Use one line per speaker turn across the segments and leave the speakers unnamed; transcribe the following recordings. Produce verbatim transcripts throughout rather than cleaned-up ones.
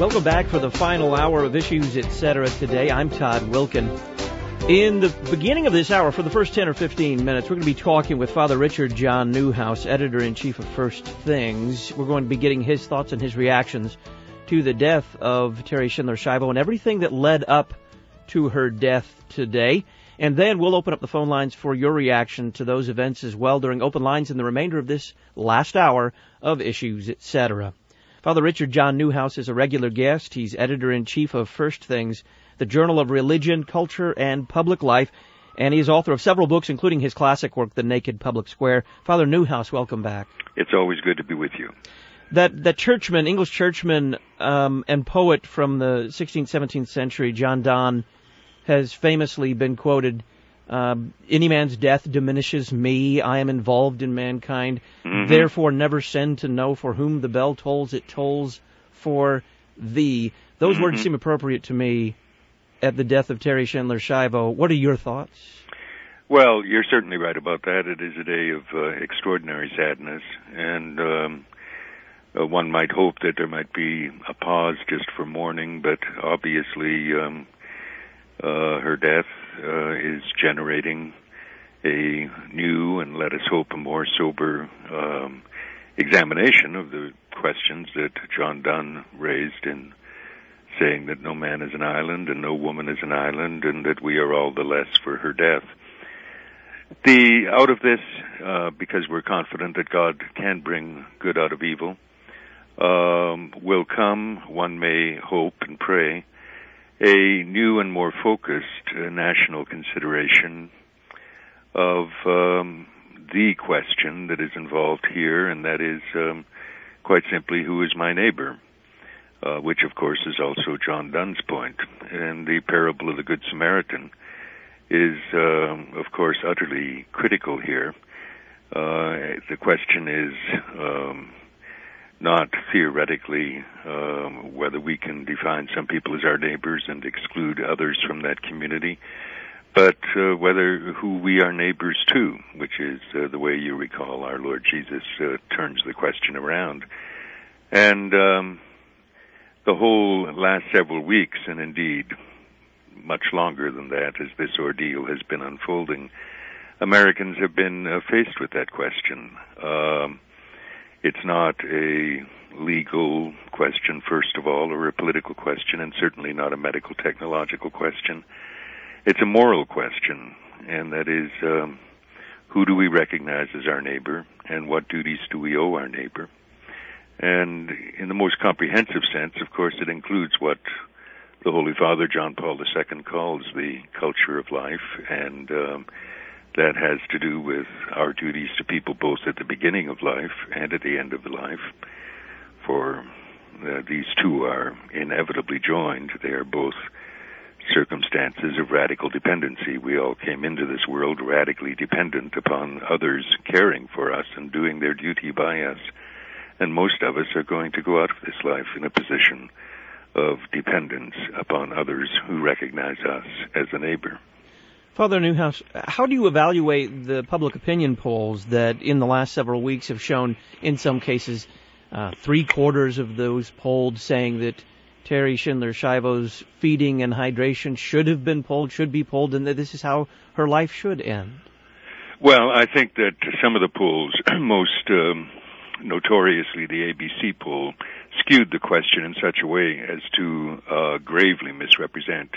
Welcome back for the final hour of Issues, et cetera. Today, I'm Todd Wilkin. In the beginning of this hour, for the first ten or fifteen minutes, we're going to be talking with Father Richard John Neuhaus, editor-in-chief of First Things. We're going to be getting his thoughts and his reactions to the death of Terri Schindler Schiavo and everything that led up to her death today. And then we'll open up the phone lines for your reaction to those events as well during open lines in the remainder of this last hour of Issues, et cetera. Father Richard John Neuhaus is a regular guest. He's editor-in-chief of First Things, the Journal of Religion, Culture, and Public Life, and he's author of several books, including his classic work, The Naked Public Square. Father Neuhaus, welcome back.
It's always good to be with you.
That that churchman, English churchman um, and poet from the sixteenth, seventeenth century, John Donne, has famously been quoted, Um, any man's death diminishes me. I am involved in mankind. Mm-hmm. Therefore, never send to know for whom the bell tolls. It tolls for thee. Those mm-hmm. words seem appropriate to me at the death of Terri Schindler Schiavo. What are your thoughts?
Well, you're certainly right about that. It is a day of uh, extraordinary sadness, and um, uh, one might hope that there might be a pause just for mourning, but obviously um, uh, her death Uh, is generating a new and, let us hope, a more sober um, examination of the questions that John Donne raised in saying that no man is an island and no woman is an island and that we are all the less for her death. The out of this, uh, because we're confident that God can bring good out of evil, um, will come, one may hope and pray, a new and more focused uh, national consideration of um, the question that is involved here, and that is um, quite simply, who is my neighbor? Uh, which, of course, is also John Donne's point. And the parable of the Good Samaritan is, um, of course, utterly critical here. Uh, the question is um, not theoretically um, whether we can define some people as our neighbors and exclude others from that community, but uh, whether who we are neighbors to, which is uh, the way you recall our Lord Jesus uh, turns the question around. And um, the whole last several weeks, and indeed much longer than that as this ordeal has been unfolding, Americans have been uh, faced with that question. Um, It's not a legal question, first of all, or a political question, and certainly not a medical technological question. It's a moral question, and that is, um, who do we recognize as our neighbor, and what duties do we owe our neighbor? And in the most comprehensive sense, of course, it includes what the Holy Father, John Paul the Second, calls the culture of life, and um, that has to do with our duties to people both at the beginning of life and at the end of the life. For uh, these two are inevitably joined. They are both circumstances of radical dependency. We all came into this world radically dependent upon others caring for us and doing their duty by us. And most of us are going to go out of this life in a position of dependence upon others who recognize us as a neighbor.
Father Neuhaus, how do you evaluate the public opinion polls that in the last several weeks have shown, in some cases, uh, three-quarters of those polled saying that Terri Schindler Schiavo's feeding and hydration should have been polled, should be polled, and that this is how her life should end?
Well, I think that some of the polls, most um, notoriously the A B C poll, skewed the question in such a way as to uh, gravely misrepresent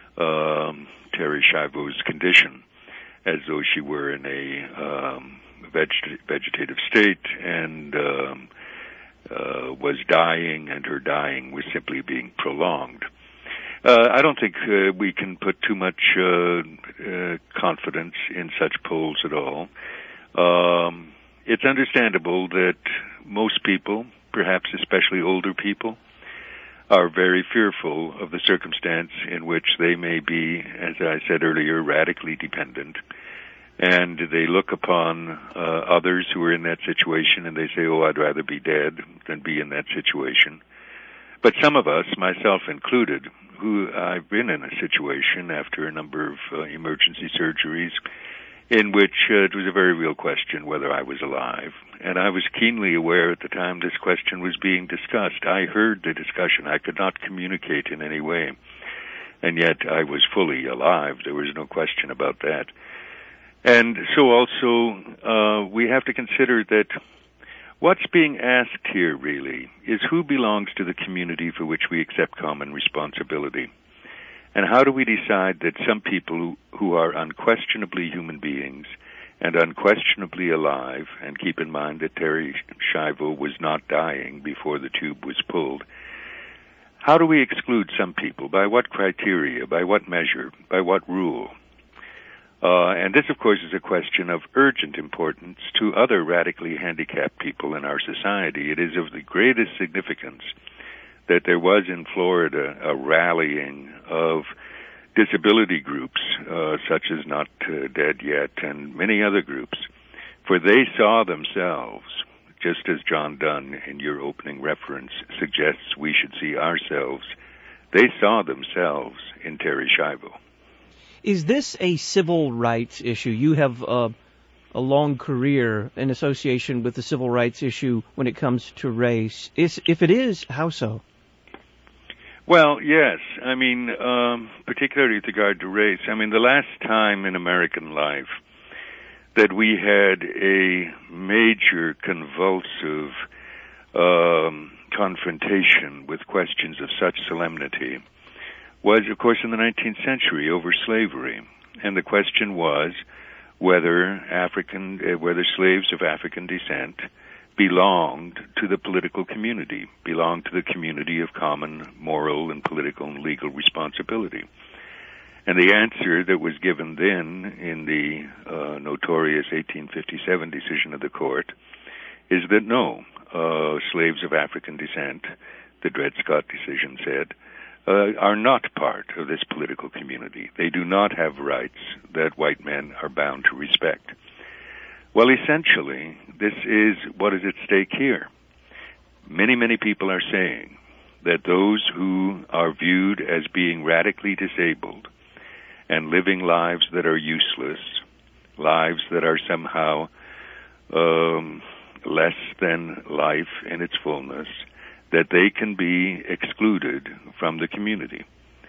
um Terri Schiavo's condition, as though she were in a um, veget- vegetative state and um, uh, was dying, and her dying was simply being prolonged. Uh, I don't think uh, we can put too much uh, uh, confidence in such polls at all. Um, it's understandable that most people, perhaps especially older people, are very fearful of the circumstance in which they may be, as I said earlier, radically dependent. And they look upon uh, others who are in that situation and they say, oh, I'd rather be dead than be in that situation. But some of us, myself included, who I've been in a situation after a number of uh, emergency surgeries in which uh, it was a very real question whether I was alive. And I was keenly aware at the time this question was being discussed. I heard the discussion. I could not communicate in any way. And yet I was fully alive. There was no question about that. And so also uh, we have to consider that what's being asked here really is who belongs to the community for which we accept common responsibility. And how do we decide that some people who are unquestionably human beings and unquestionably alive, and keep in mind that Terri Schiavo was not dying before the tube was pulled, how do we exclude some people? By what criteria? By what measure? By what rule? Uh, and this, of course, is a question of urgent importance to other radically handicapped people in our society. It is of the greatest significance that there was in Florida a rallying of disability groups, uh, such as Not uh, Dead Yet, and many other groups, for they saw themselves, just as John Dunn in your opening reference suggests we should see ourselves, they saw themselves in Terri Schiavo.
Is this a civil rights issue? You have uh, a long career in association with the civil rights issue when it comes to race. Is, if it is, how so?
Well, yes. I mean, um, particularly with regard to race. I mean, the last time in American life that we had a major convulsive um, confrontation with questions of such solemnity was, of course, in the nineteenth century over slavery. And the question was whether African, uh, whether slaves of African descent belonged to the political community, belonged to the community of common moral and political and legal responsibility. And the answer that was given then in the uh, notorious eighteen fifty-seven decision of the court is that no, uh, slaves of African descent, the Dred Scott decision said, uh, are not part of this political community. They do not have rights that white men are bound to respect. Well, essentially, this is what is at stake here. Many, many people are saying that those who are viewed as being radically disabled and living lives that are useless, lives that are somehow um, less than life in its fullness, that they can be excluded from the community.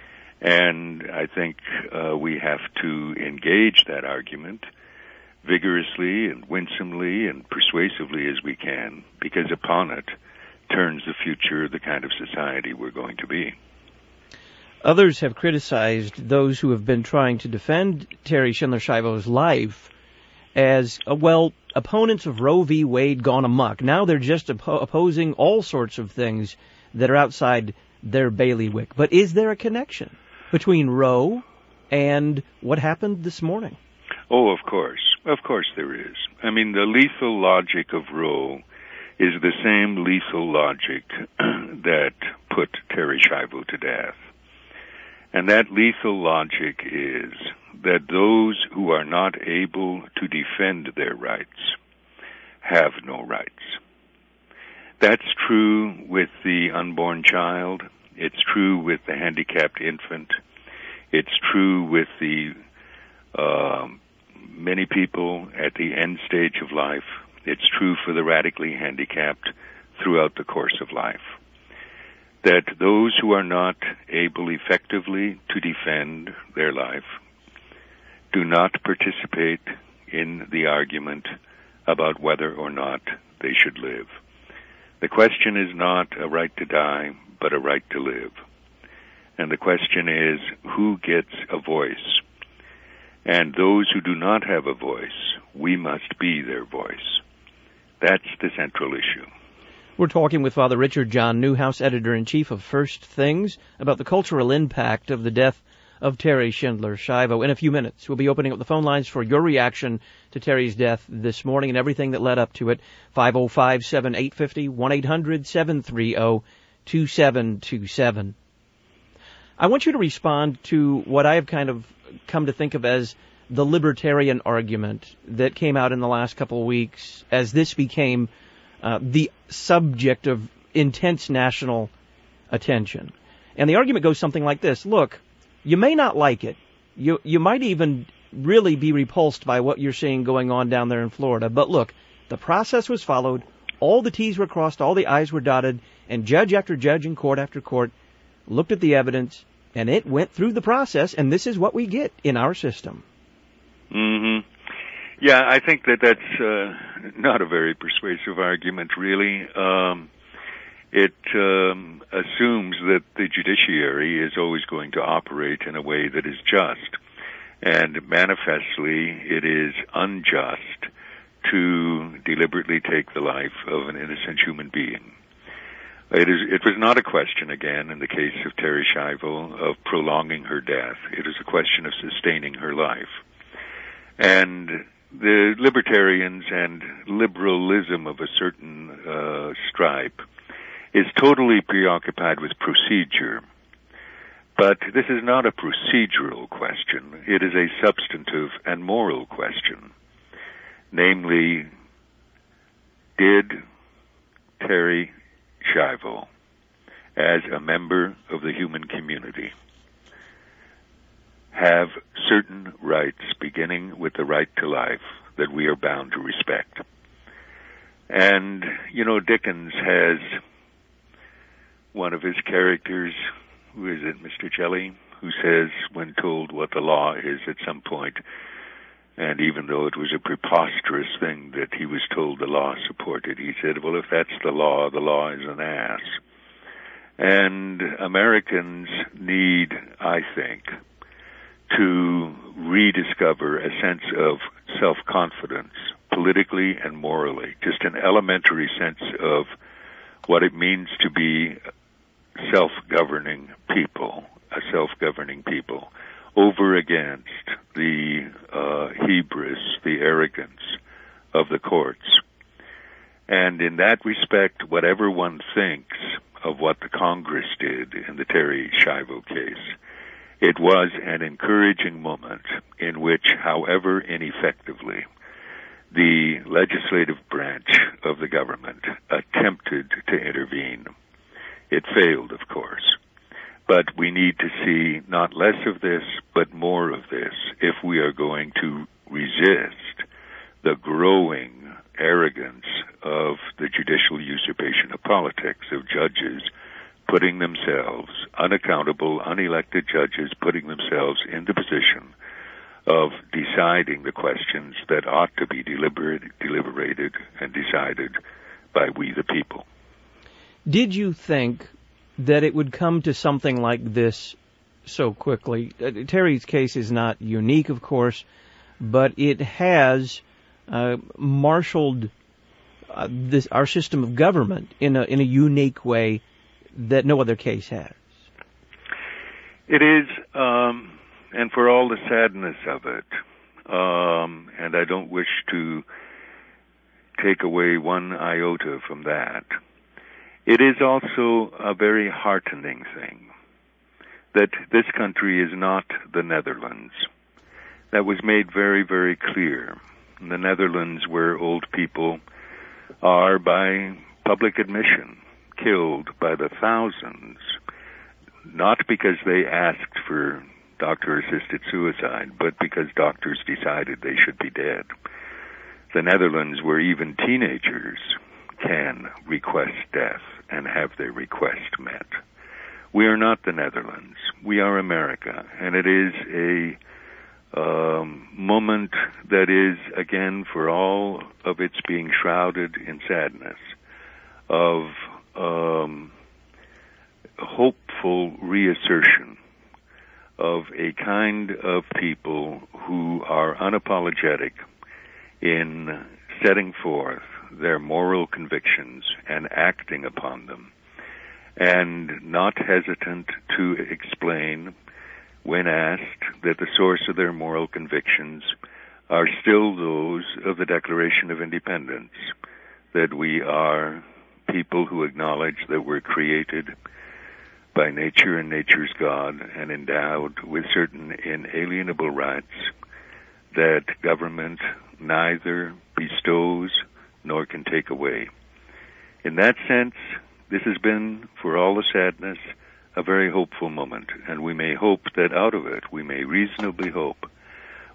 And I think uh, we have to engage that argument vigorously and winsomely and persuasively as we can, because upon it turns the future of the kind of society we're going to be.
Others have criticized those who have been trying to defend Terri Schindler Schiavo's life as, uh, well, opponents of Roe v. Wade gone amok. Now they're just oppo- opposing all sorts of things that are outside their bailiwick. But is there a connection between Roe and what happened this morning?
Oh, of course. Of course there is. I mean, the lethal logic of Roe is the same lethal logic that put Terri Schiavo to death. And that lethal logic is that those who are not able to defend their rights have no rights. That's true with the unborn child. It's true with the handicapped infant. It's true with the um, many people at the end stage of life. It's true for the radically handicapped throughout the course of life. That those who are not able effectively to defend their life do not participate in the argument about whether or not they should live. The question is not a right to die, but a right to live. And the question is, who gets a voice? And those who do not have a voice, we must be their voice. That's the central issue.
We're talking with Father Richard John Neuhaus, editor-in-chief of First Things, about the cultural impact of the death of Terri Schindler Schiavo. In a few minutes, we'll be opening up the phone lines for your reaction to Terri's death this morning and everything that led up to it. five oh five, seven eight five oh, one eight hundred, seven three oh, two seven two seven. I want you to respond to what I have kind of come to think of as the libertarian argument that came out in the last couple of weeks as this became uh, the subject of intense national attention. And the argument goes something like this. Look, you may not like it. You you might even really be repulsed by what you're seeing going on down there in Florida. But look, the process was followed, all the T's were crossed, all the I's were dotted, and judge after judge and court after court looked at the evidence, and it went through the process, and this is what we get in our system.
Mm-hmm. Yeah, I think that that's uh, not a very persuasive argument, really. Um, it um, assumes that the judiciary is always going to operate in a way that is just, and manifestly it is unjust to deliberately take the life of an innocent human being. It is. It was not a question, again, in the case of Terri Schiavo, of prolonging her death. It is a question of sustaining her life. And the libertarians and liberalism of a certain uh, stripe is totally preoccupied with procedure. But this is not a procedural question. It is a substantive and moral question. Namely, did Terri Schiavo, as a member of the human community, have certain rights, beginning with the right to life, that we are bound to respect? And, you know, Dickens has one of his characters, who is it, Mister Shelley, who says, when told what the law is at some point, and even though it was a preposterous thing that he was told the law supported, he said, well, if that's the law, the law is an ass. And Americans need, I think, to rediscover a sense of self-confidence, politically and morally, just an elementary sense of what it means to be self-governing people, a self-governing people, over against the uh, hubris, the arrogance of the courts. And in that respect, whatever one thinks of what the Congress did in the Terri Schiavo case, it was an encouraging moment in which, however ineffectively, the legislative branch of the government attempted to intervene. It failed, of course. But we need to see not less of this, but more of this, if we are going to resist the growing arrogance of the judicial usurpation of politics, of judges putting themselves, unaccountable, unelected judges putting themselves in the position of deciding the questions that ought to be deliberated, deliberated and decided by we the people.
Did you think that it would come to something like this so quickly? Uh, Terry's case is not unique, of course, but it has uh, marshaled uh, this, our system of government in a in a unique way that no other case has.
It is, um, and for all the sadness of it, um, and I don't wish to take away one iota from that, it is also a very heartening thing that this country is not the Netherlands. That was made very, very clear. In the Netherlands, where old people are, by public admission, killed by the thousands, not because they asked for doctor-assisted suicide, but because doctors decided they should be dead. The Netherlands, where even teenagers can request death and have their request met. We are not the Netherlands. We are America, and it is a um, moment that is, again, for all of its being shrouded in sadness, of um, hopeful reassertion of a kind of people who are unapologetic in setting forth their moral convictions and acting upon them, and not hesitant to explain, when asked, that the source of their moral convictions are still those of the Declaration of Independence, that we are people who acknowledge that we're created by nature and nature's God and endowed with certain inalienable rights that government neither bestows nor can take away. In that sense, this has been, for all the sadness, a very hopeful moment, and we may hope that out of it, we may reasonably hope,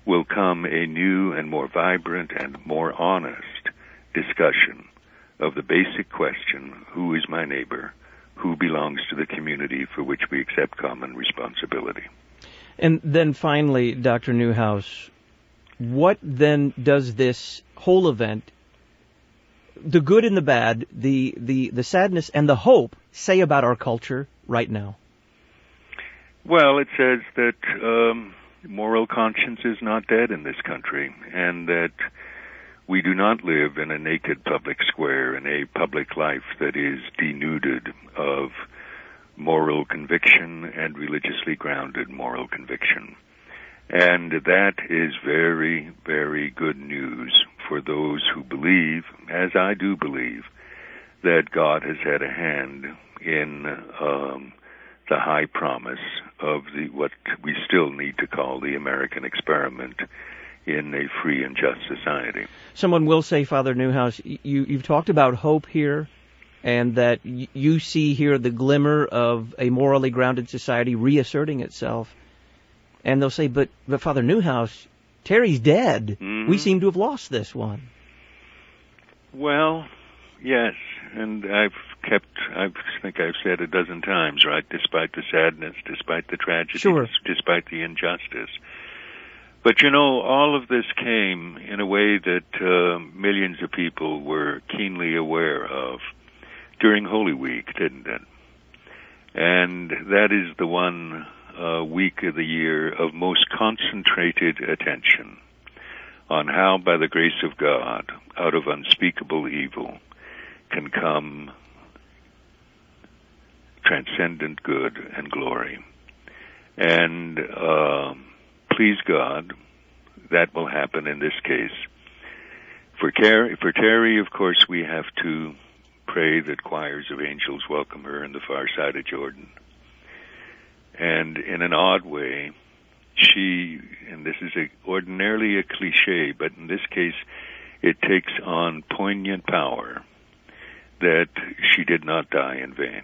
will come a new and more vibrant and more honest discussion of the basic question, who is my neighbor, who belongs to the community for which we accept common responsibility.
And then finally, Doctor Newhouse, what then does this whole event, the good and the bad, the, the, the sadness and the hope, say about our culture right now?
Well, it says that um, moral conscience is not dead in this country, and that we do not live in a naked public square, in a public life that is denuded of moral conviction and religiously grounded moral conviction. And that is very, very good news for those who believe, as I do believe, that God has had a hand in um, the high promise of the what we still need to call the American experiment in a free and just society.
Someone will say, Father Newhouse, you, you've talked about hope here, and that y- you see here the glimmer of a morally grounded society reasserting itself. And they'll say, but, but Father Newhouse, Terry's dead. Mm-hmm. We seem to have lost this one.
Well, yes, and I've kept, I think I've said a dozen times, right, despite the sadness, despite the tragedy,
sure.
despite the injustice. But, you know, all of this came in a way that uh, millions of people were keenly aware of during Holy Week, didn't it? And that is the one uh, week of the year of most concentrated attention on how, by the grace of God, out of unspeakable evil can come transcendent good and glory. And uh, please God, that will happen in this case. For, Car- for Terry, of course, we have to pray that choirs of angels welcome her in the far side of Jordan. And in an odd way, she, and this is a, ordinarily a cliche, but in this case it takes on poignant power that she did not die in vain.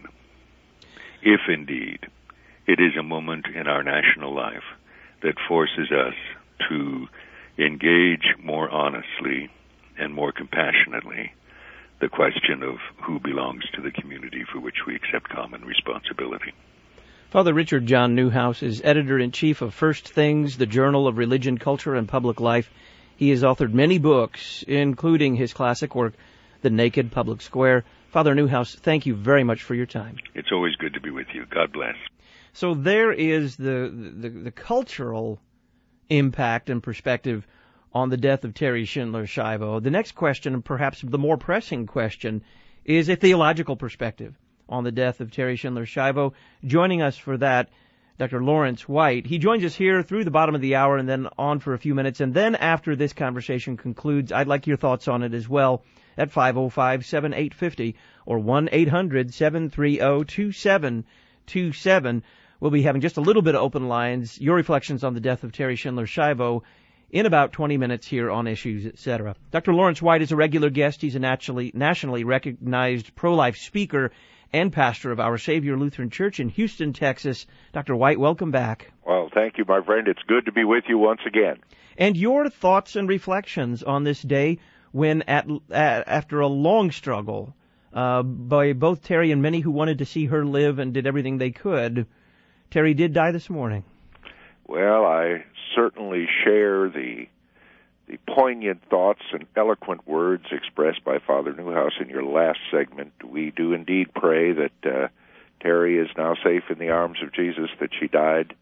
If indeed it is a moment in our national life that forces us to engage more honestly and more compassionately the question of who belongs to the community for which we accept common responsibility.
Father Richard John Newhouse is editor-in-chief of First Things, the Journal of Religion, Culture, and Public Life. He has authored many books, including his classic work, The Naked Public Square. Father Newhouse, thank you very much for your time.
It's always good to be with you. God bless.
So there is the, the, the cultural impact and perspective on the death of Terry Schindler Schiavo. The next question, and perhaps the more pressing question, is a theological perspective on the death of Terry Schindler Schiavo. Joining us for that, Doctor Lawrence White. He joins us here through the bottom of the hour and then on for a few minutes. And then after this conversation concludes, I'd like your thoughts on it as well at five oh five, seven eight five oh or one eight hundred, seven three oh, two seven two seven. We'll be having just a little bit of open lines, your reflections on the death of Terry Schindler Schiavo in about twenty minutes here on Issues, et cetera. Doctor Lawrence White is a regular guest. He's a naturally, nationally recognized pro-life speaker and pastor of Our Savior Lutheran Church in Houston, Texas. Doctor White, welcome back.
Well, thank you, my friend. It's good to be with you once again.
And your thoughts and reflections on this day when, at, at after a long struggle uh, by both Terry and many who wanted to see her live and did everything they could, Terry did die this morning.
Well, I certainly share the the poignant thoughts and eloquent words expressed by Father Newhouse in your last segment. We do indeed pray that uh, Terry is now safe in the arms of Jesus, that she died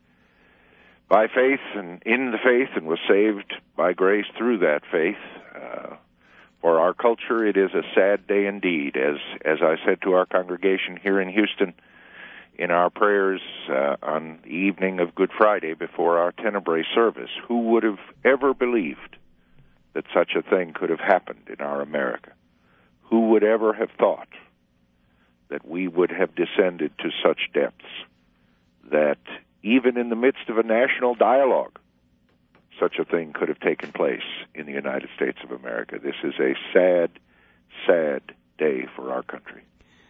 by faith and in the faith and was saved by grace through that faith. Uh, for our culture, it is a sad day indeed. As, as I said to our congregation here in Houston, in our prayers uh, on the evening of Good Friday before our Tenebrae service, who would have ever believed that such a thing could have happened in our America? Who would ever have thought that we would have descended to such depths that even in the midst of a national dialogue, such a thing could have taken place in the United States of America? This is a sad, sad day for our country.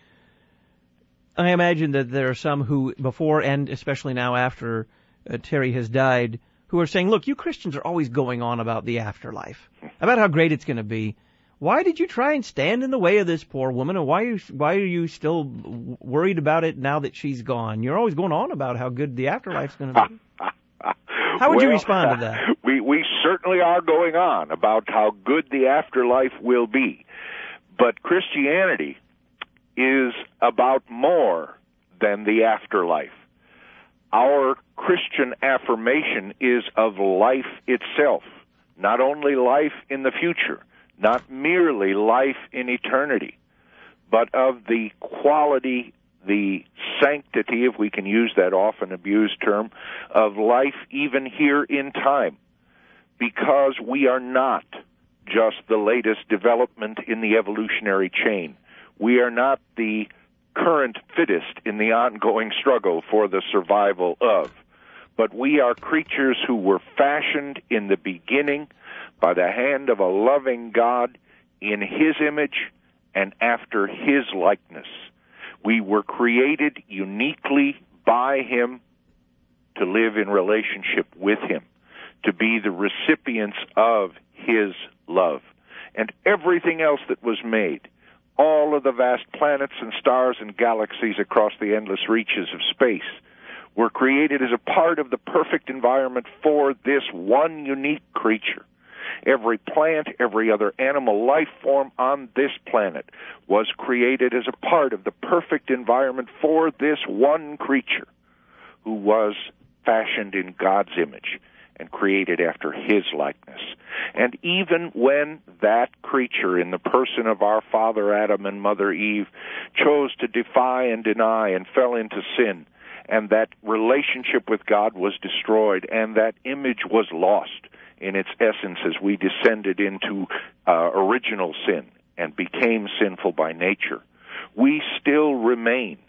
I imagine that there are some who, before and especially now after uh, Terry has died, who are saying, look, you Christians are always going on about the afterlife, about how great it's going to be. Why did you try and stand in the way of this poor woman, and why are you, why are you still worried about it now that she's gone? You're always going on about how good the afterlife's going to be. How would
well,
you respond to that?
We we certainly are going on about how good the afterlife will be. But Christianity is about more than the afterlife. Our Christian affirmation is of life itself, not only life in the future, not merely life in eternity, but of the quality, the sanctity, if we can use that often abused term, of life even here in time, because we are not just the latest development in the evolutionary chain. We are not the current fittest in the ongoing struggle for the survival of, but we are creatures who were fashioned in the beginning by the hand of a loving God in His image and after His likeness. We were created uniquely by Him to live in relationship with Him, to be the recipients of His love. And everything else that was made, all of the vast planets and stars and galaxies across the endless reaches of space, were created as a part of the perfect environment for this one unique creature. Every plant, every other animal life form on this planet was created as a part of the perfect environment for this one creature who was fashioned in God's image and created after His likeness. And even when that creature, in the person of our father Adam and mother Eve, chose to defy and deny and fell into sin, and that relationship with God was destroyed, and that image was lost in its essence as we descended into uh, original sin and became sinful by nature, we still remain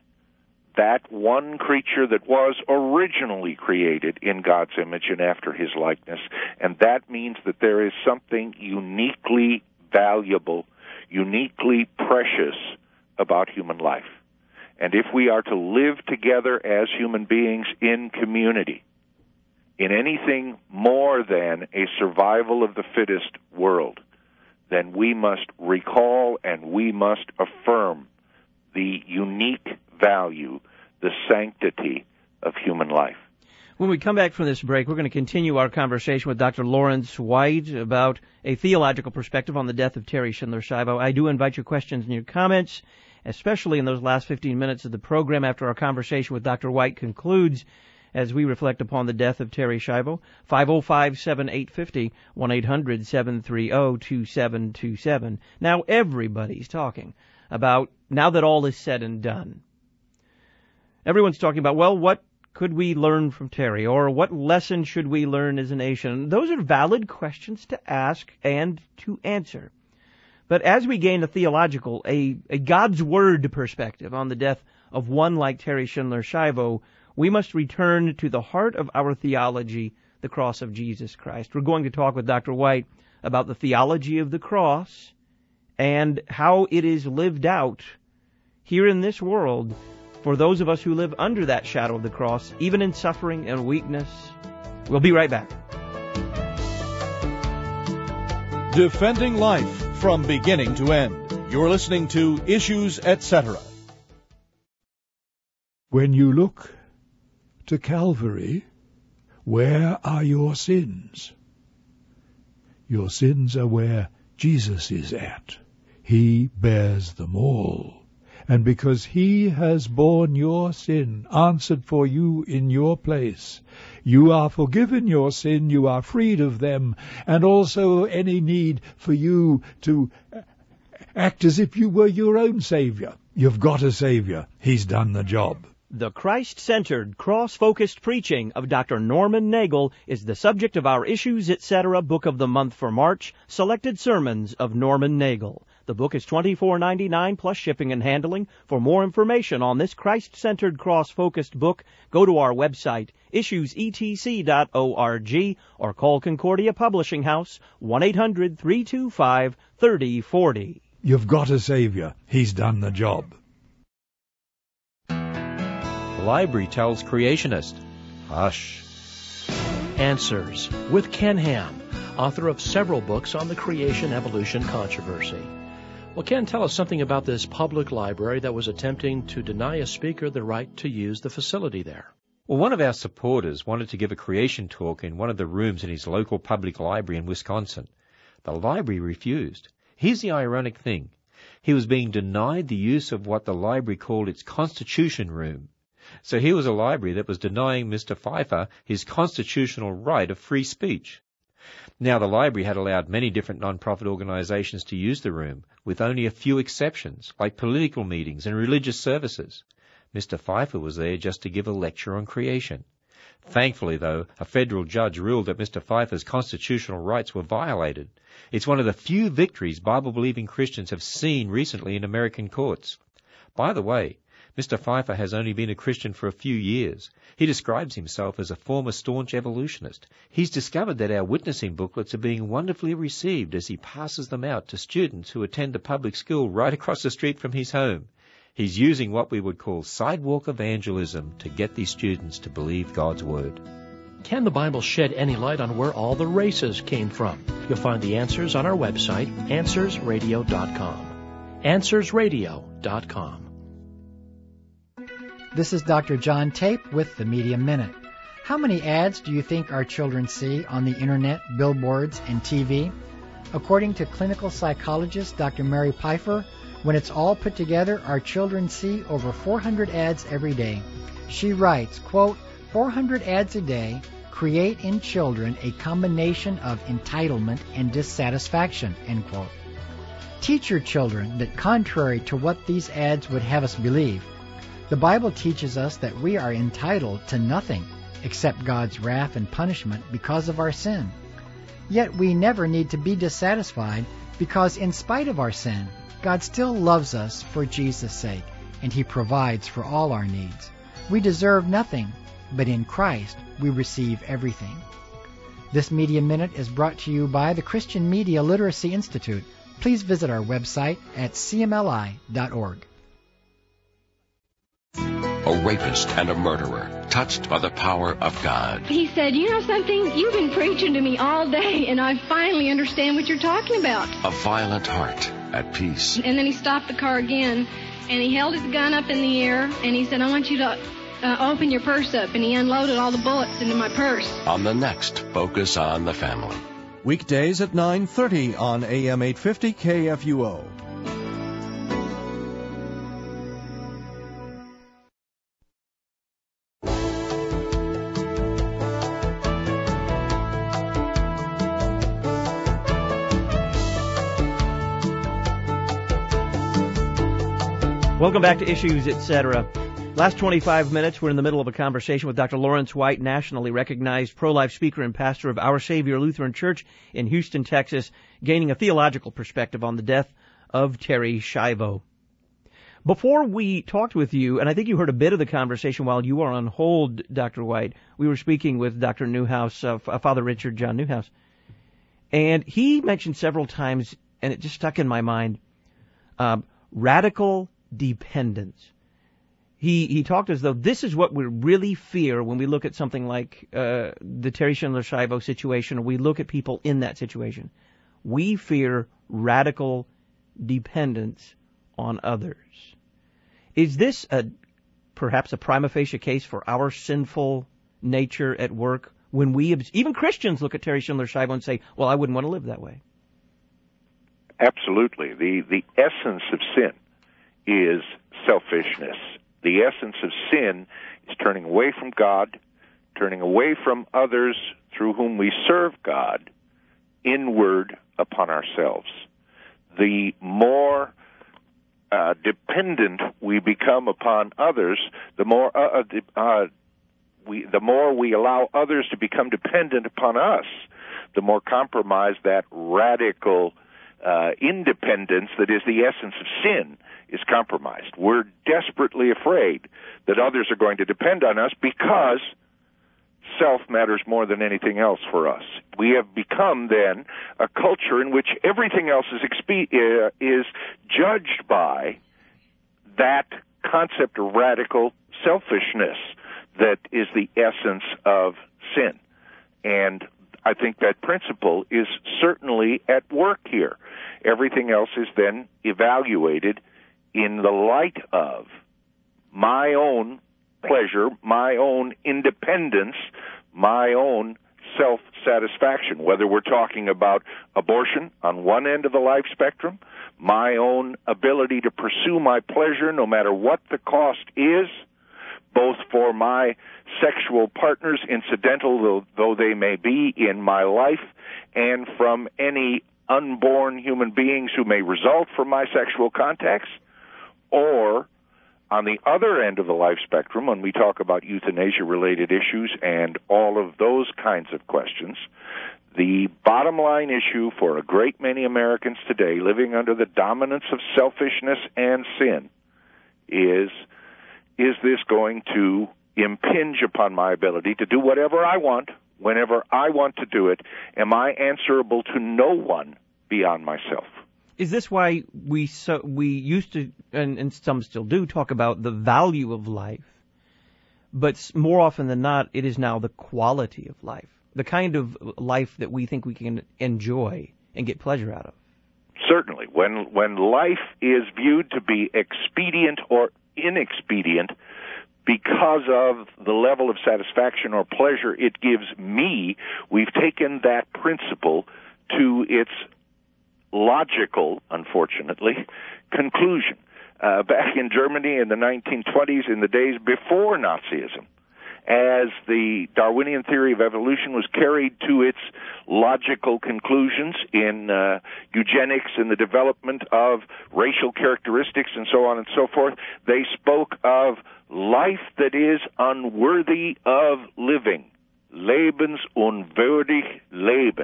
that one creature that was originally created in God's image and after His likeness, and that means that there is something uniquely valuable, uniquely precious about human life. And if we are to live together as human beings in community, in anything more than a survival of the fittest world, then we must recall and we must affirm the unique value, the sanctity of human life.
When we come back from this break, we're going to continue our conversation with Doctor Lawrence White about a theological perspective on the death of Terry Schindler Schiavo. I do invite your questions and your comments, especially in those last fifteen minutes of the program after our conversation with Doctor White concludes, as we reflect upon the death of Terry Schiavo. five oh five, seven eight five oh, one eight hundred, seven three oh, two seven two seven. Now everybody's talking about, now that all is said and done, everyone's talking about, well, what could we learn from Terry, or what lesson should we learn as a nation? Those are valid questions to ask and to answer. But as we gain a theological, a, a God's Word perspective on the death of one like Terry Schindler Schiavo, we must return to the heart of our theology, the cross of Jesus Christ. We're going to talk with Doctor White about the theology of the cross and how it is lived out here in this world for those of us who live under that shadow of the cross, even in suffering and weakness. We'll be right back.
Defending life from beginning to end. You're listening to Issues, et cetera.
When you look to Calvary, where are your sins? Your sins are where Jesus is at. He bears them all. And because He has borne your sin, answered for you in your place, you are forgiven your sin, you are freed of them, and also any need for you to act as if you were your own Savior. You've got a Savior. He's done the job.
The Christ-centered, cross-focused preaching of Doctor Norman Nagel is the subject of our Issues, et cetera book of the month for March, Selected Sermons of Norman Nagel. The book is twenty-four ninety-nine plus shipping and handling. For more information on this Christ-centered, cross-focused book, go to our website, issues e t c dot org, or call Concordia Publishing House, one eight hundred, three two five, three oh four oh.
You've got a Savior. He's done the job.
The library tells creationist, hush. Answers with Ken Ham, author of several books on the creation-evolution controversy. Well, Ken, tell us something about this public library that was attempting to deny a speaker the right to use the facility there.
Well, one of our supporters wanted to give a creation talk in one of the rooms in his local public library in Wisconsin. The library refused. Here's the ironic thing. He was being denied the use of what the library called its Constitution Room. So here was a library that was denying Mister Pfeiffer his constitutional right of free speech. Now, the library had allowed many different non-profit organizations to use the room, with only a few exceptions, like political meetings and religious services. Mister Pfeiffer was there just to give a lecture on creation. Thankfully, though, a federal judge ruled that Mister Pfeiffer's constitutional rights were violated. It's one of the few victories Bible-believing Christians have seen recently in American courts. By the way, Mister Pfeiffer has only been a Christian for a few years. He describes himself as a former staunch evolutionist. He's discovered that our witnessing booklets are being wonderfully received as he passes them out to students who attend a public school right across the street from his home. He's using what we would call sidewalk evangelism to get these students to believe God's Word.
Can the Bible shed any light on where all the races came from? You'll find the answers on our website, answers radio dot com. answers radio dot com.
This is Doctor John Tape with the Media Minute. How many ads do you think our children see on the Internet, billboards, and T V? According to clinical psychologist Doctor Mary Pfeiffer, when it's all put together, our children see over four hundred ads every day. She writes, quote, four hundred ads a day create in children a combination of entitlement and dissatisfaction, end quote. Teach your children that contrary to what these ads would have us believe, the Bible teaches us that we are entitled to nothing except God's wrath and punishment because of our sin. Yet we never need to be dissatisfied because in spite of our sin, God still loves us for Jesus' sake, and He provides for all our needs. We deserve nothing, but in Christ we receive everything. This Media Minute is brought to you by the Christian Media Literacy Institute. Please visit our website at c m l i dot org.
A rapist and a murderer, touched by the power of God.
He said, you know something? You've been preaching to me all day, and I finally understand what you're talking about.
A violent heart at peace.
And then he stopped the car again, and he held his gun up in the air, and he said, I want you to uh, open your purse up. And he unloaded all the bullets into my purse.
On the next Focus on the Family.
Weekdays at nine thirty on A M eight fifty K F U O.
Welcome back to Issues, et cetera. Last twenty-five minutes, we're in the middle of a conversation with Doctor Lawrence White, nationally recognized pro-life speaker and pastor of Our Savior Lutheran Church in Houston, Texas, gaining a theological perspective on the death of Terri Schiavo. Before we talked with you, and I think you heard a bit of the conversation while you were on hold, Doctor White, we were speaking with Doctor Newhouse, uh, Father Richard John Newhouse, and he mentioned several times, and it just stuck in my mind, uh, radical dependence. He he talked as though this is what we really fear when we look at something like uh, the Terri Schindler Schiavo situation, or we look at people in that situation. We fear radical dependence on others. Is this a perhaps a prima facie case for our sinful nature at work when we, even Christians, look at Terri Schindler Schiavo and say, well, I wouldn't want to live that way?
Absolutely. The the essence of sin is selfishness. The essence of sin is turning away from God, turning away from others through whom we serve God, inward upon ourselves. The more uh, dependent we become upon others, the more uh, uh, we the more we allow others to become dependent upon us, the more compromised that radical uh, independence that is the essence of sin is compromised. We're desperately afraid that others are going to depend on us because self matters more than anything else for us. We have become, then, a culture in which everything else is, expe- uh, is judged by that concept of radical selfishness that is the essence of sin. And I think that principle is certainly at work here. Everything else is then evaluated in the light of my own pleasure, my own independence, my own self-satisfaction, whether we're talking about abortion on one end of the life spectrum, my own ability to pursue my pleasure no matter what the cost is, both for my sexual partners, incidental though, though they may be in my life, and from any unborn human beings who may result from my sexual contacts, or on the other end of the life spectrum, when we talk about euthanasia-related issues and all of those kinds of questions, the bottom line issue for a great many Americans today living under the dominance of selfishness and sin is, is this going to impinge upon my ability to do whatever I want, whenever I want to do it? Am I answerable to no one beyond myself?
Is this why we so we used to, and, and some still do, talk about the value of life, but more often than not, it is now the quality of life, the kind of life that we think we can enjoy and get pleasure out of?
Certainly. When when life is viewed to be expedient or inexpedient because of the level of satisfaction or pleasure it gives me, we've taken that principle to its logical, unfortunately, conclusion. Uh, back in Germany in the nineteen twenties, in the days before Nazism, as the Darwinian theory of evolution was carried to its logical conclusions in uh, eugenics and the development of racial characteristics and so on and so forth, they spoke of life that is unworthy of living, lebensunwürdig Leben,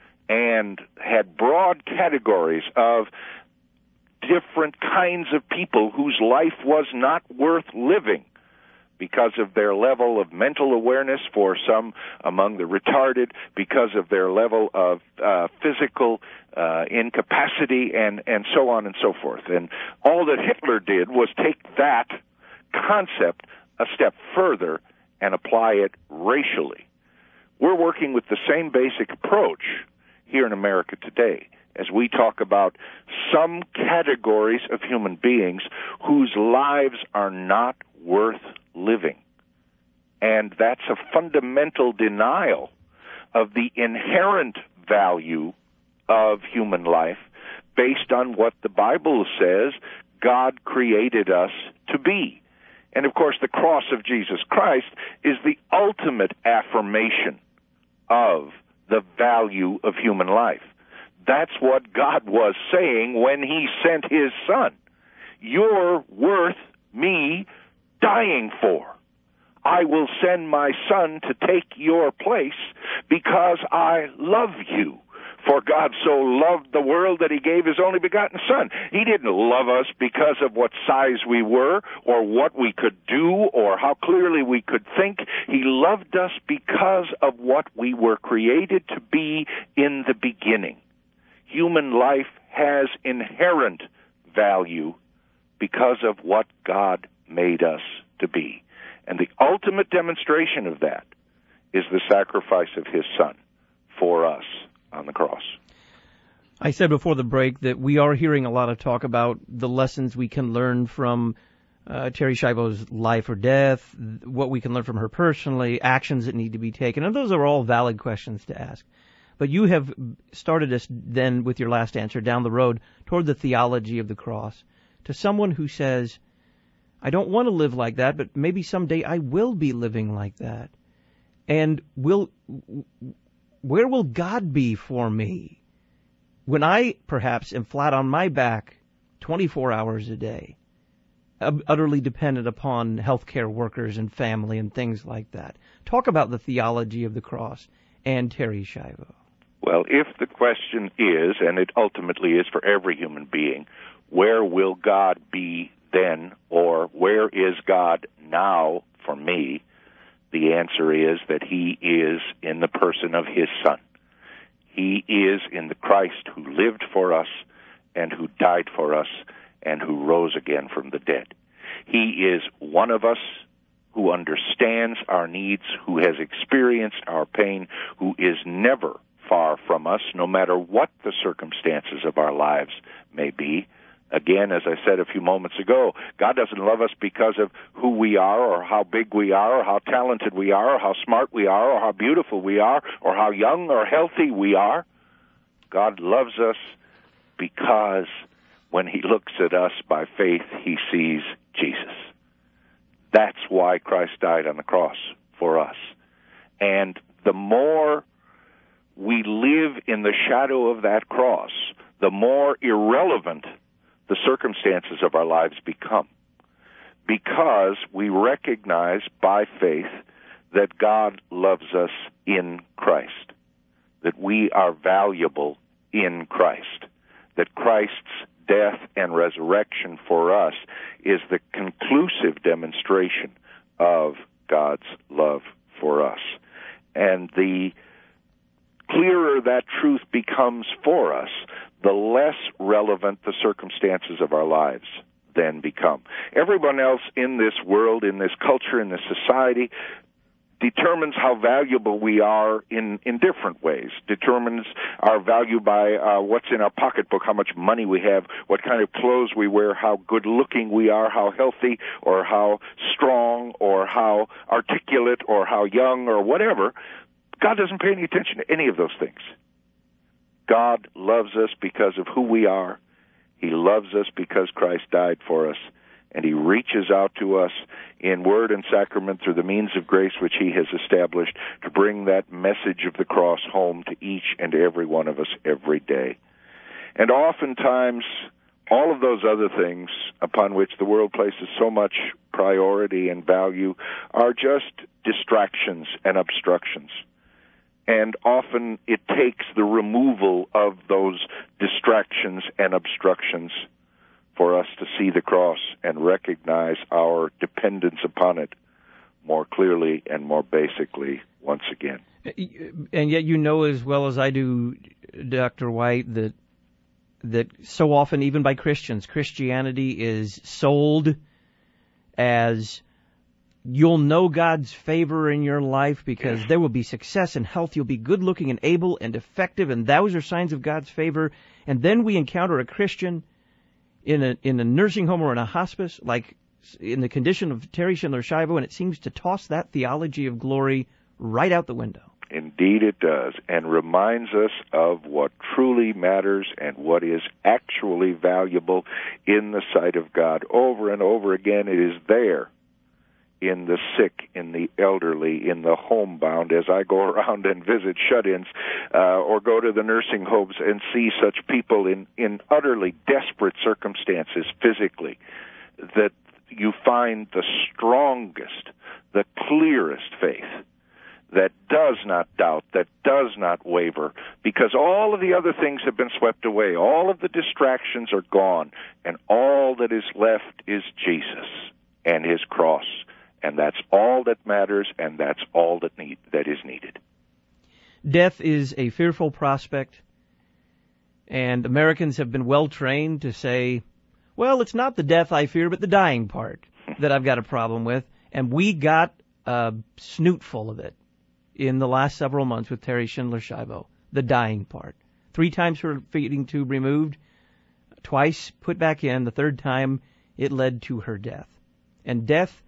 and had broad categories of different kinds of people whose life was not worth living because of their level of mental awareness, for some among the retarded, because of their level of uh, physical uh, incapacity, and, and so on and so forth. And all that Hitler did was take that concept a step further and apply it racially. We're working with the same basic approach here in America today, as we talk about some categories of human beings whose lives are not worth living. And that's a fundamental denial of the inherent value of human life based on what the Bible says God created us to be. And of course, the cross of Jesus Christ is the ultimate affirmation of the value of human life. That's what God was saying when He sent His Son. You're worth me dying for. I will send my Son to take your place because I love you. For God so loved the world that He gave His only begotten Son. He didn't love us because of what size we were or what we could do or how clearly we could think. He loved us because of what we were created to be in the beginning. Human life has inherent value because of what God made us to be. And the ultimate demonstration of that is the sacrifice of His Son for us on the cross.
I said before the break that we are hearing a lot of talk about the lessons we can learn from uh, Terri Schiavo's life or death, what we can learn from her personally, actions that need to be taken, and those are all valid questions to ask. But you have started us then with your last answer down the road toward the theology of the cross. To someone who says, I don't want to live like that, but maybe someday I will be living like that. And will, where will God be for me when I perhaps am flat on my back twenty-four hours a day, utterly dependent upon healthcare workers and family and things like that? Talk about the theology of the cross and Terri Schiavo.
Well, if the question is, and it ultimately is for every human being, where will God be then, or where is God now for me? The answer is that He is in the person of His Son. He is in the Christ who lived for us and who died for us and who rose again from the dead. He is one of us who understands our needs, who has experienced our pain, who is never far from us, no matter what the circumstances of our lives may be. Again, as I said a few moments ago, God doesn't love us because of who we are or how big we are or how talented we are or how smart we are or how beautiful we are or how young or healthy we are. God loves us because when he looks at us by faith, he sees Jesus. That's why Christ died on the cross for us. And the more we live in the shadow of that cross, the more irrelevant the circumstances of our lives become, because we recognize by faith that God loves us in Christ, that we are valuable in Christ, that Christ's death and resurrection for us is the conclusive demonstration of God's love for us. And the clearer that truth becomes for us, the less relevant the circumstances of our lives then become. Everyone else in this world, in this culture, in this society, determines how valuable we are in, in different ways, determines our value by uh, what's in our pocketbook, how much money we have, what kind of clothes we wear, how good-looking we are, how healthy or how strong or how articulate or how young or whatever. God doesn't pay any attention to any of those things. God loves us because of who we are. He loves us because Christ died for us. And he reaches out to us in word and sacrament through the means of grace which he has established to bring that message of the cross home to each and every one of us every day. And oftentimes, all of those other things upon which the world places so much priority and value are just distractions and obstructions. And often it takes the removal of those distractions and obstructions for us to see the cross and recognize our dependence upon it more clearly and more basically once again.
And yet you know as well as I do, Doctor White, that that so often, even by Christians, Christianity is sold as you'll know God's favor in your life because there will be success and health. You'll be good-looking and able and effective, and those are signs of God's favor. And then we encounter a Christian in a in a nursing home or in a hospice, like in the condition of Terry Schindler Shivo, and it seems to toss that theology of glory right out the window.
Indeed it does, and reminds us of what truly matters and what is actually valuable in the sight of God. Over and over again, it is there in the sick, in the elderly, in the homebound, as I go around and visit shut-ins uh, or go to the nursing homes and see such people in, in utterly desperate circumstances physically, that you find the strongest, the clearest faith that does not doubt, that does not waver, because all of the other things have been swept away. All of the distractions are gone, and all that is left is Jesus and his cross. And that's all that matters, and that's all that need, that is needed.
Death is a fearful prospect, and Americans have been well trained to say, well, it's not the death I fear, but the dying part that I've got a problem with. And we got a snoot full of it in the last several months with Terry Schindler Shivo, the dying part. Three times her feeding tube removed, twice put back in, the third time it led to her death. And death,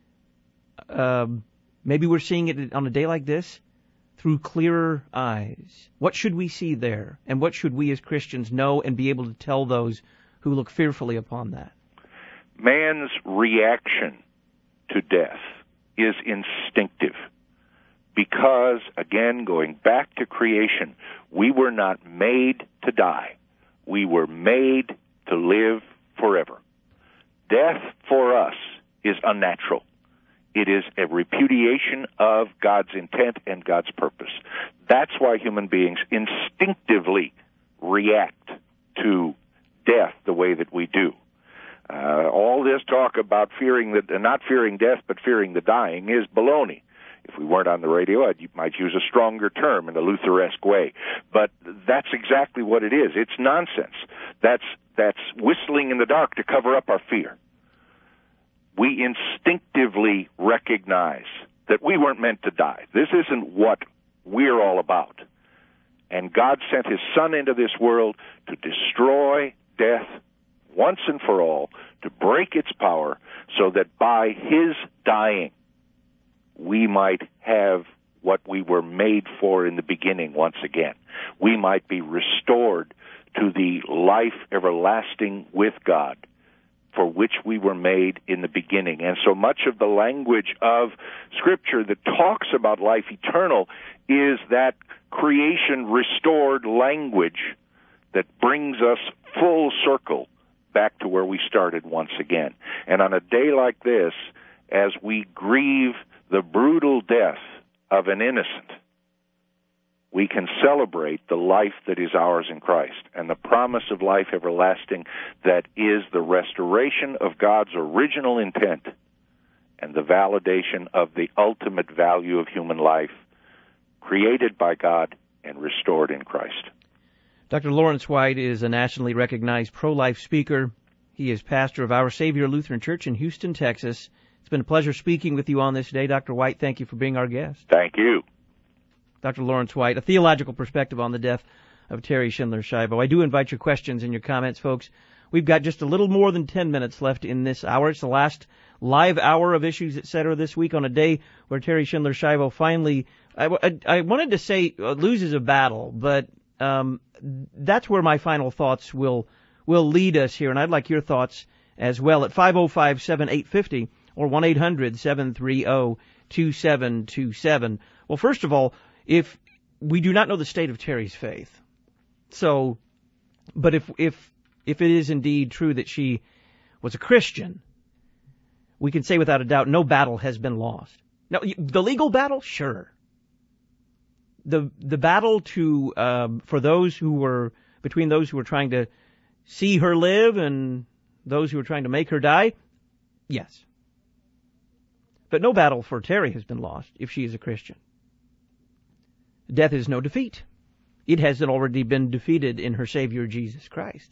Um, maybe we're seeing it on a day like this through clearer eyes. What should we see there? And what should we as Christians know and be able to tell those who look fearfully upon that?
Man's reaction to death is instinctive because, again, going back to creation, we were not made to die. We were made to live forever. Death for us is unnatural. It is a repudiation of God's intent and God's purpose. That's why human beings instinctively react to death the way that we do. Uh, all this talk about fearing the, not fearing death but fearing the dying is baloney. If we weren't on the radio, I might use a stronger term in a Lutheresque way. But that's exactly what it is. It's nonsense. That's, that's whistling in the dark to cover up our fear. We instinctively recognize recognize that we weren't meant to die. This isn't what we're all about. And God sent His Son into this world to destroy death once and for all, to break its power, so that by His dying, we might have what we were made for in the beginning once again. We might be restored to the life everlasting with God, for which we were made in the beginning. And so much of the language of Scripture that talks about life eternal is that creation restored language that brings us full circle back to where we started once again. And on a day like this, as we grieve the brutal death of an innocent, we can celebrate the life that is ours in Christ and the promise of life everlasting that is the restoration of God's original intent and the validation of the ultimate value of human life created by God and restored in Christ.
Doctor Lawrence White is a nationally recognized pro-life speaker. He is pastor of Our Savior Lutheran Church in Houston, Texas. It's been a pleasure speaking with you on this day. Doctor White, thank you for being our guest.
Thank you.
Doctor Lawrence White, a theological perspective on the death of Terry Schindler-Schiavo. I do invite your questions and your comments, folks. We've got just a little more than ten minutes left in this hour. It's the last live hour of Issues, et cetera, this week on a day where Terry Schindler-Schiavo finally, I, I, I wanted to say uh, loses a battle, but um, that's where my final thoughts will will lead us here, and I'd like your thoughts as well at five oh five, seven eight five oh or one eight hundred, seven three zero, two seven two seven. Well, first of all, if we do not know the state of Terry's faith, so, but if if if it is indeed true that she was a Christian, we can say without a doubt no battle has been lost. Now, the legal battle, sure. The the battle to um, for those who were between those who were trying to see her live and those who were trying to make her die, yes. But no battle for Terry has been lost if she is a Christian. Death is no defeat. It has already been defeated in her Savior Jesus Christ.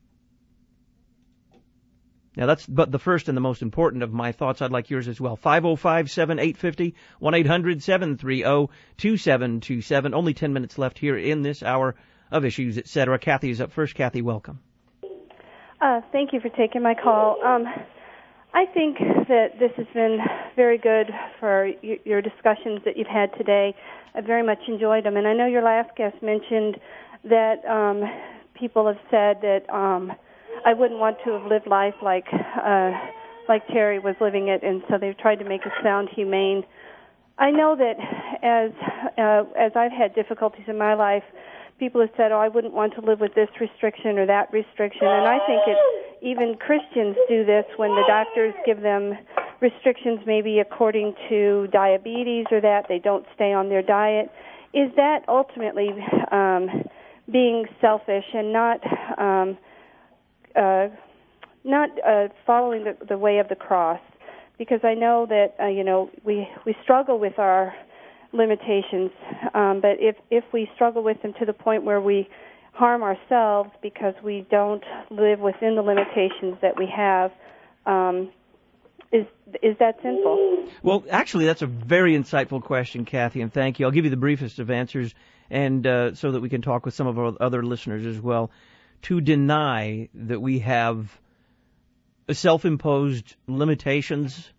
Now that's but the first and the most important of my thoughts. I'd like yours as well. five oh five, seven eight five oh, one eight hundred, seven three zero, two seven two seven. Only ten minutes left here in this hour of Issues, et cetera. Kathy is up first. Kathy, welcome.
Uh, thank you for taking my call. Um, I think that this has been very good for y- your discussions that you've had today. I very much enjoyed them. And I know your last guest mentioned that um, people have said that um, I wouldn't want to have lived life like uh, like Terry was living it, and so they've tried to make it sound humane. I know that as uh, as I've had difficulties in my life, people have said, oh, I wouldn't want to live with this restriction or that restriction. And I think it's, even Christians do this when the doctors give them restrictions maybe according to diabetes or that, they don't stay on their diet. Is that ultimately um, being selfish and not um, uh, not uh, following the, the way of the cross? Because I know that, uh, you know, we, we struggle with our limitations, um, but if if we struggle with them to the point where we harm ourselves because we don't live within the limitations that we have, um, is is that sinful?
Well, actually, that's a very insightful question, Kathy, and thank you. I'll give you the briefest of answers, and uh, so that we can talk with some of our other listeners as well. To deny that we have self-imposed limitations,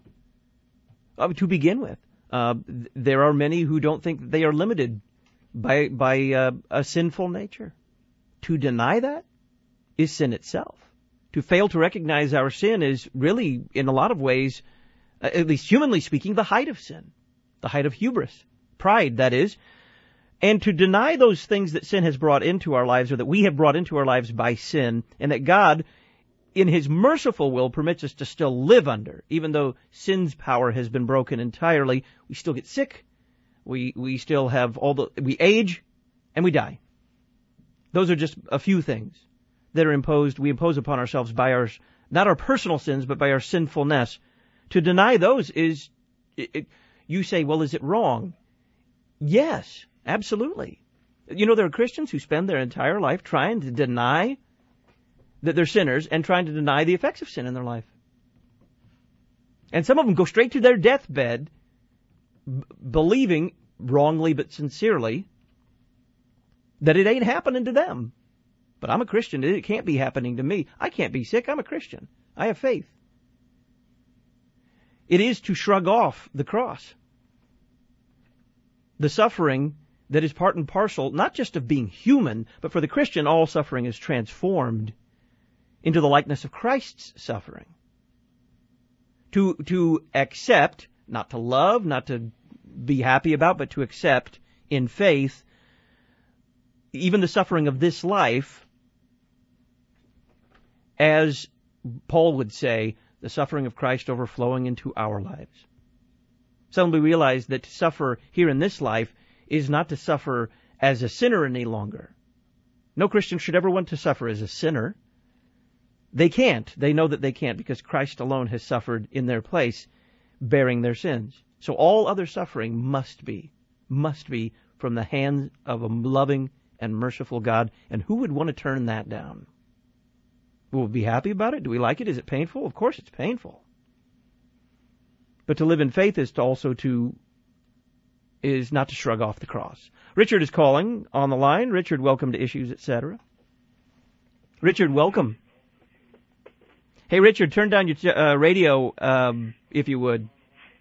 uh, to begin with. Uh, there are many who don't think that they are limited by by uh, a sinful nature. To deny that is sin itself. To fail to recognize our sin is really, in a lot of ways, uh, at least humanly speaking, the height of sin, the height of hubris, pride, that is. And to deny those things that sin has brought into our lives, or that we have brought into our lives by sin, and that God, in His merciful will, permits us to still live under, even though sin's power has been broken entirely. We still get sick. We we still have all the we age, and we die. Those are just a few things that are imposed. We impose upon ourselves by our not our personal sins, but by our sinfulness. To deny those is, it, it, you say, well, is it wrong? Yes, absolutely. You know, there are Christians who spend their entire life trying to deny that they're sinners and trying to deny the effects of sin in their life. And some of them go straight to their deathbed b- believing, wrongly but sincerely, that it ain't happening to them. But I'm a Christian. It can't be happening to me. I can't be sick. I'm a Christian. I have faith. It is to shrug off the cross. The suffering that is part and parcel, not just of being human, but for the Christian, all suffering is transformed into the likeness of Christ's suffering. To, to accept, not to love, not to be happy about, but to accept in faith even the suffering of this life, as Paul would say, the suffering of Christ overflowing into our lives. Suddenly we realize that to suffer here in this life is not to suffer as a sinner any longer. No Christian should ever want to suffer as a sinner. They can't. They know that they can't because Christ alone has suffered in their place, bearing their sins. So all other suffering must be, must be from the hands of a loving and merciful God. And who would want to turn that down? Will we be happy about it? Do we like it? Is it painful? Of course it's painful. But to live in faith is to also to, is not to shrug off the cross. Richard is calling on the line. Richard, welcome to Issues, et cetera. Richard, welcome. Hey, Richard, turn down your uh, radio, um, if you would.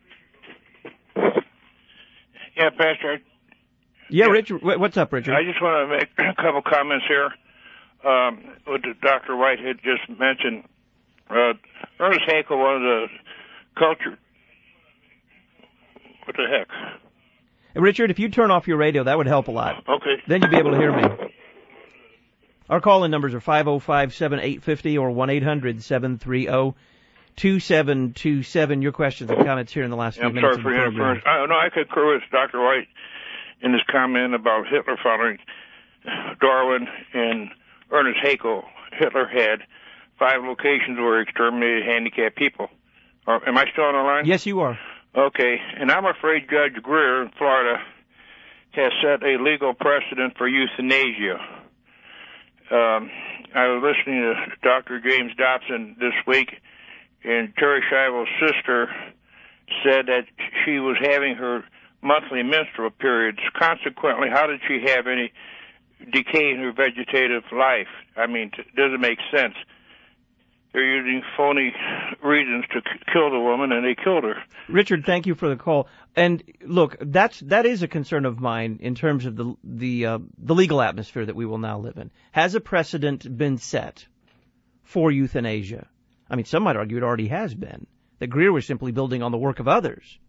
Yeah, Pastor.
Yeah, yeah, Richard. What's up, Richard?
I just want to make a couple comments here. Um, what Doctor White had just mentioned. Uh, Ernest Haeckel, one of the culture. What the heck?
Hey, Richard, if you turn off your radio, that would help a lot.
Okay.
Then you'd be able to hear me. Our call-in numbers are five oh five, seven eight five oh or one eight hundred, seven three oh, two seven two seven. Your questions and comments here in the last
yeah,
few
I'm
minutes
sorry
of
for
the program.
interference. I, no, I concur with Doctor White in his comment about Hitler following Darwin and Ernest Haeckel. Hitler had five locations where he exterminated handicapped people. Uh, am I still on the line?
Yes, you are.
Okay, and I'm afraid Judge Greer in Florida has set a legal precedent for euthanasia. Um, I was listening to Doctor James Dobson this week, and Terry Schiavo's sister said that she was having her monthly menstrual periods. Consequently, how did she have any decay in her vegetative life? I mean, it doesn't make sense. They're using phony reasons to k- kill the woman, and they killed her.
Richard, thank you for the call. And look, that's that is a concern of mine in terms of the the uh, the legal atmosphere that we will now live in. Has a precedent been set for euthanasia? I mean, some might argue it already has been. That Greer was simply building on the work of others.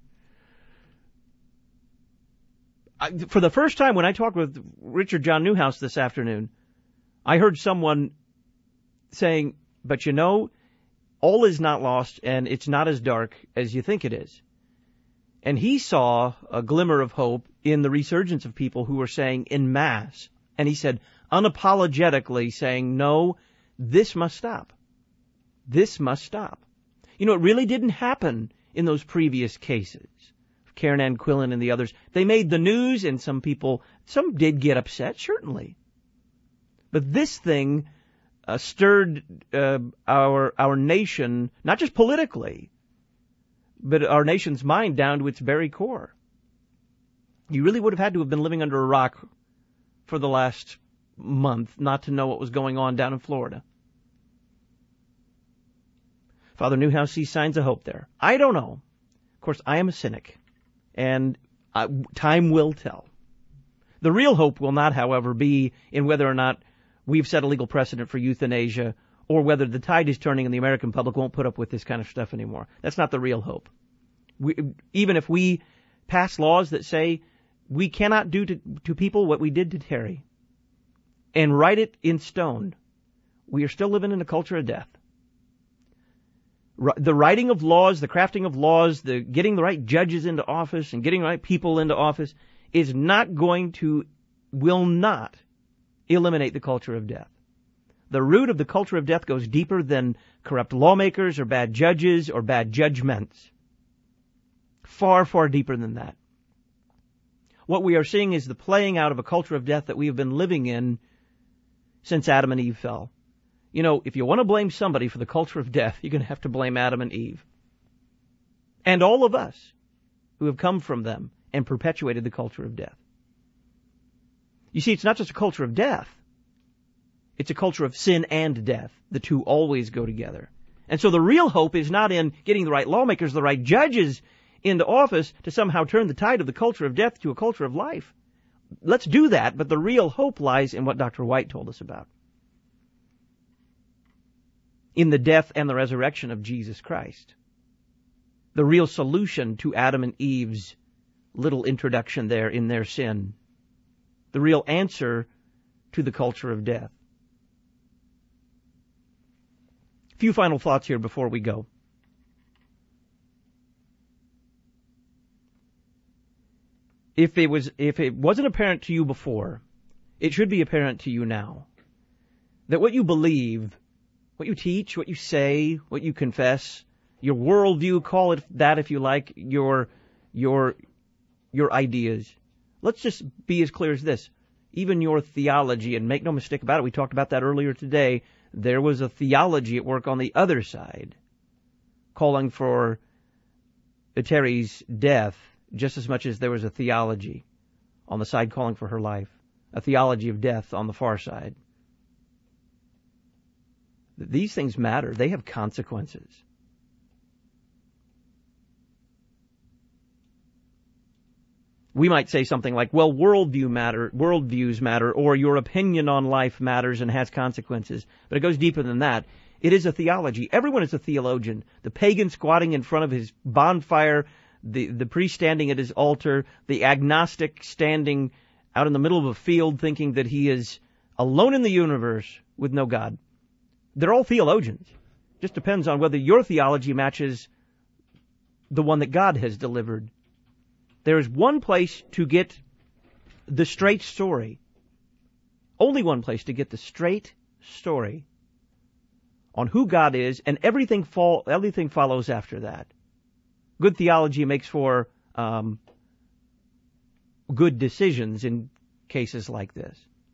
I, for the first time, when I talked with Richard John Newhouse this afternoon, I heard someone saying, but you know, all is not lost, and it's not as dark as you think it is. And he saw a glimmer of hope in the resurgence of people who were saying en masse, and he said, unapologetically saying, no, this must stop. This must stop. You know, it really didn't happen in those previous cases. Karen Ann Quillen and the others. They made the news, and some people, some did get upset, certainly. But this thing Uh, stirred uh, our our nation, not just politically, but our nation's mind down to its very core. You really would have had to have been living under a rock for the last month not to know what was going on down in Florida. Father Newhouse sees signs of hope there. I don't know. Of course, I am a cynic, and I, time will tell. The real hope will not, however, be in whether or not we've set a legal precedent for euthanasia, or whether the tide is turning and the American public won't put up with this kind of stuff anymore. That's not the real hope. We, even if we pass laws that say we cannot do to, to people what we did to Terry, and write it in stone, we are still living in a culture of death. The writing of laws, the crafting of laws, the getting the right judges into office and getting the right people into office is not going to, will not eliminate the culture of death. The root of the culture of death goes deeper than corrupt lawmakers or bad judges or bad judgments. Far, far deeper than that. What we are seeing is the playing out of a culture of death that we have been living in since Adam and Eve fell. You know, if you want to blame somebody for the culture of death, you're going to have to blame Adam and Eve. and all of us who have come from them and perpetuated the culture of death. You see, it's not just a culture of death. It's a culture of sin and death. The two always go together. And so the real hope is not in getting the right lawmakers, the right judges into office to somehow turn the tide of the culture of death to a culture of life. Let's do that, but the real hope lies in what Doctor White told us about. In the death and the resurrection of Jesus Christ. The real solution to Adam and Eve's little introduction there in their sin. The real answer to the culture of death. A few final thoughts here before we go. If it was, if it wasn't apparent to you before, it should be apparent to you now. That what you believe, what you teach, what you say, what you confess, your worldview, call it that if you like, your, your, your ideas. Let's just be as clear as this. Even your theology, and make no mistake about it, we talked about that earlier today, there was a theology at work on the other side, calling for Terry's death, just as much as there was a theology on the side calling for her life, a theology of death on the far side. These things matter. They have consequences. We might say something like, well, worldview matter, worldviews matter, or your opinion on life matters and has consequences. But it goes deeper than that. It is a theology. Everyone is a theologian. The pagan squatting in front of his bonfire, the, the priest standing at his altar, the agnostic standing out in the middle of a field thinking that he is alone in the universe with no God. They're all theologians. Just depends on whether your theology matches the one that God has delivered. There is one place to get the straight story. Only one place to get the straight story on who God is, and everything fall, everything follows after that. Good theology makes for um, good decisions in cases like this.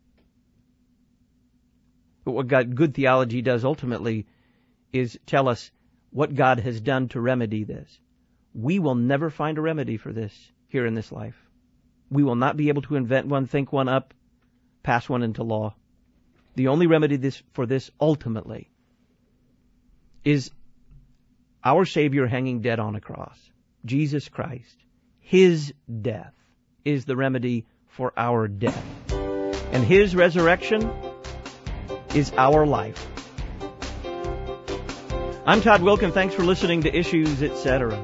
But what God, good theology does ultimately is tell us what God has done to remedy this. We will never find a remedy for this here in this life. We will not be able to invent one, think one up, pass one into law. The only remedy this, for this ultimately is our Savior hanging dead on a cross. Jesus Christ. His death is the remedy for our death. And His resurrection is our life. I'm Todd Wilkin. Thanks for listening to Issues, et cetera.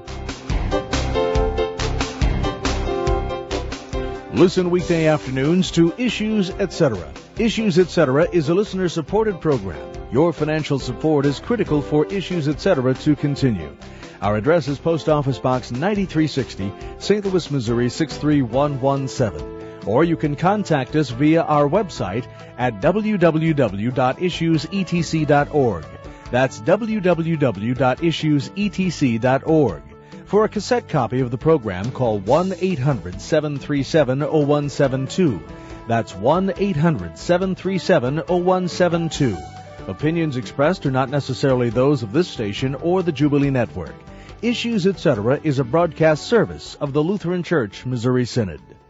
Listen weekday afternoons to Issues, et cetera. Issues, et cetera is a listener-supported program. Your financial support is critical for Issues, et cetera to continue. Our address is Post Office Box ninety-three sixty, Saint Louis, Missouri six three one one seven. Or you can contact us via our website at w w w dot issues e t c dot org. That's w w w dot issues e t c dot org. For a cassette copy of the program, call one eight hundred seven three seven zero one seven two. That's one eight hundred seven three seven zero one seven two. Opinions expressed are not necessarily those of this station or the Jubilee Network. Issues, et cetera is a broadcast service of the Lutheran Church Missouri Synod.